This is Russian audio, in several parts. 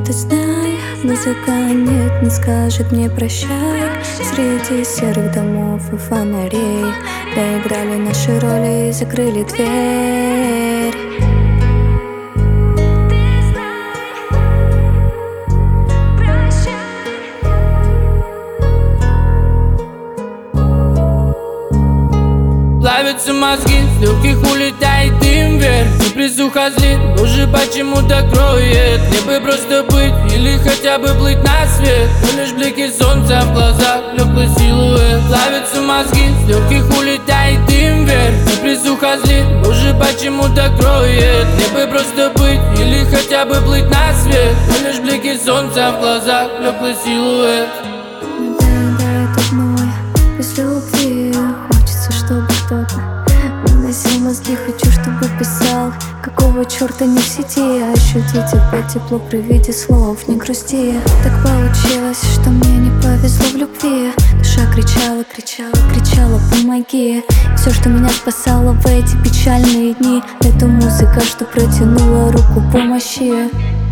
ты знай, музыка нет, не скажет мне прощай. Среди серых домов и фонарей доиграли наши роли и закрыли дверь. Плавятся мозги, с легких улетает дым вверх. Присуха злит, боже, почему так кроет? Мне бы просто быть или хотя бы плыть на свет, но лишь блики солнца в глазах, легкий силуэт. Плавятся мозги, с легких улетает дым вверх. Присуха злит, боже, почему так кроет? Мне бы просто быть или хотя бы плыть на свет, но лишь блики солнца в глазах, легкий силуэт. Да, этот мой, без любви. Хочется, чтобы кто-то выносил мозги. Хочу, чтобы писал, какого черта не в сети. Ощутить опять тепло при виде слов, не грусти. Так получилось, что мне не повезло в любви. Душа кричала, кричала, кричала, помоги. Все, что меня спасало в эти печальные дни, это музыка, что протянула руку помощи.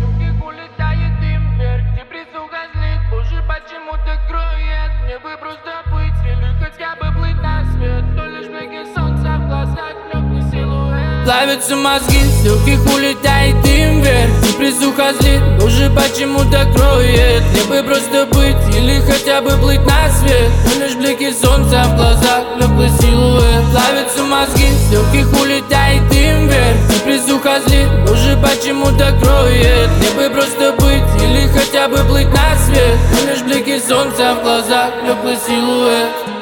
Почему так кроет? Мне бы просто быть или хотя бы плыть на свет, но лишь блики солнца в глазах, легкий силуэт. Плавятся мозги, с легких улетает дым вверх. Присуха злит, боже, почему так кроет? Мне бы просто быть или хотя бы плыть на свет, но лишь блики солнца в глазах, легкий силуэт. Плавятся мозги, с легких улетает дым вверх. Присуха злит, боже, почему так кроет? Мне бы просто быть или хотя бы плыть на свет, но лишь блики солнца в глазах, легкий силуэт.